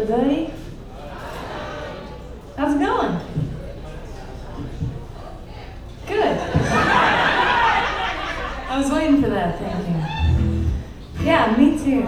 everybody. How's it going? Good. I was waiting for that, thank you. Yeah, me too.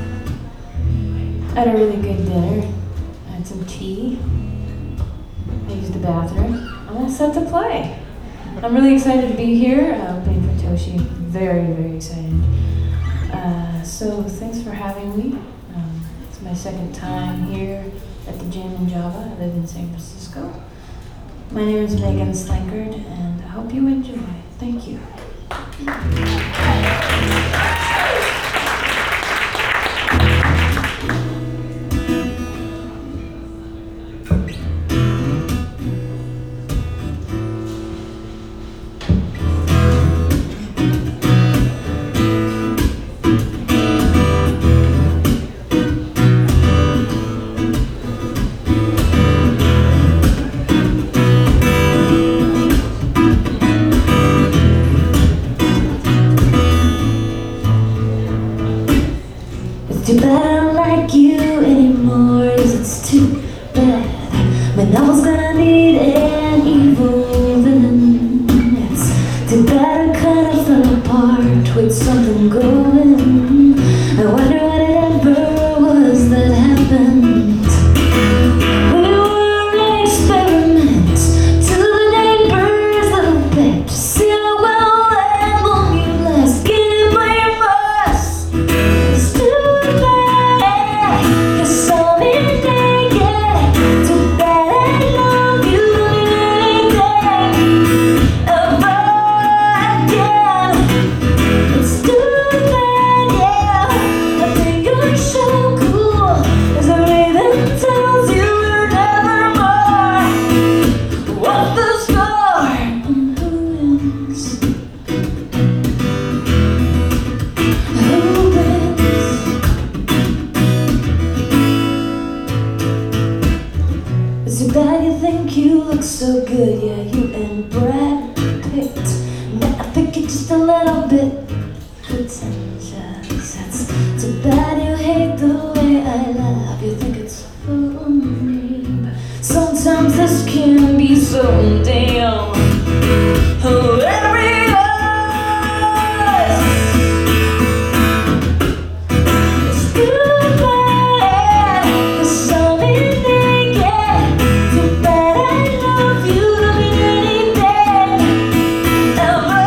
I had a really good dinner. I had some tea. I used the bathroom. I'm all set to play. I'm really excited to be here. Playing for Toshi. Very, very excited. So thanks for having me. It's my second time here at the Jam in Java. I live in San Francisco. My name is Megan Slankard, and I hope you enjoy. Thank you. Too bad I don't like you anymore, yes, it's too bad. My novel's gonna need an evil villain. It's too bad I kind of fell apart with something going. I wonder what it ever was that happened. We were an experiment to the neighbors' little pet, to see how well and long you last. Get my bus. It's too too bad you think you look so good, yeah, you and Brad Pitt. But I think you're just a little bit pretentious. That's too bad you hate the way I laugh. You think it's funny, but sometimes this can be so damn hilarious. It's too bad for some evening, yeah. Too bad I love you to be anything ever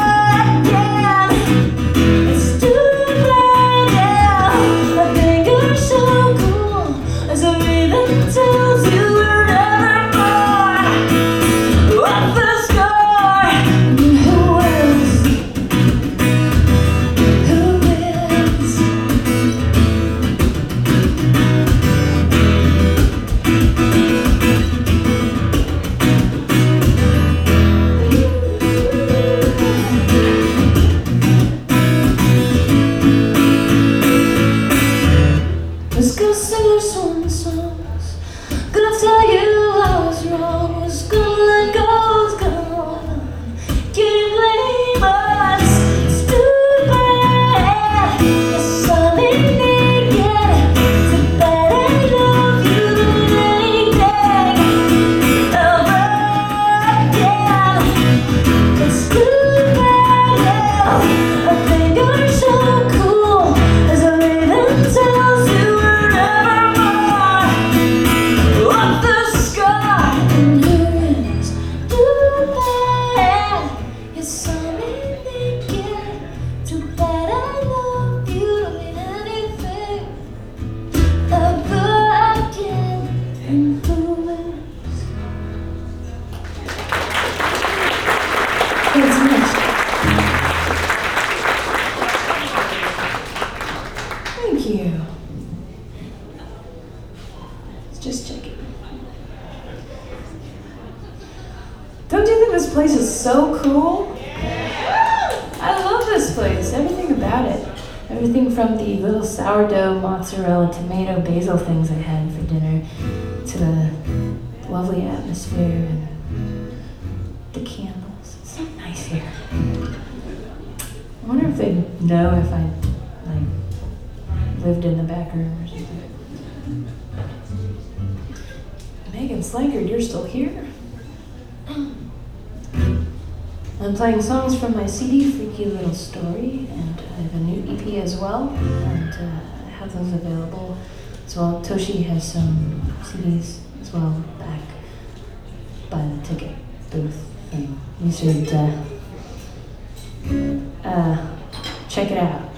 again. It's too bad, yeah. I think you're so cool, as a rhythm tells you we're never more. Off the sky, who else? Who is? Was gonna sing your swan songs, gonna tell you I was wrong, was gonna let go, was gonna run. Can you blame us? It's too bad, yes, I'm naked. Too bad I love you than anything ever again. It's too bad, yeah. I think you're so cool, as a rhythm tells you we're never more. Off the sky, and here is too bad. Yes, I'm naked. Too bad I love you to mean anything ever again. And who is? Thanks so much. Thank you. Just checking. Don't you think this place is so cool? I love this place, everything about it. Everything from the little sourdough, mozzarella, tomato, basil things I had for dinner to the lovely atmosphere and the candles. It's so nice here. I wonder if they know if I lived in the back room or something. Megan Slankard, you're still here? I'm playing songs from my CD, Freaky Little Story, and I have a new EP as well, and I have those available as well. Toshi has some CDs as well back by the ticket booth thing. You should check it out.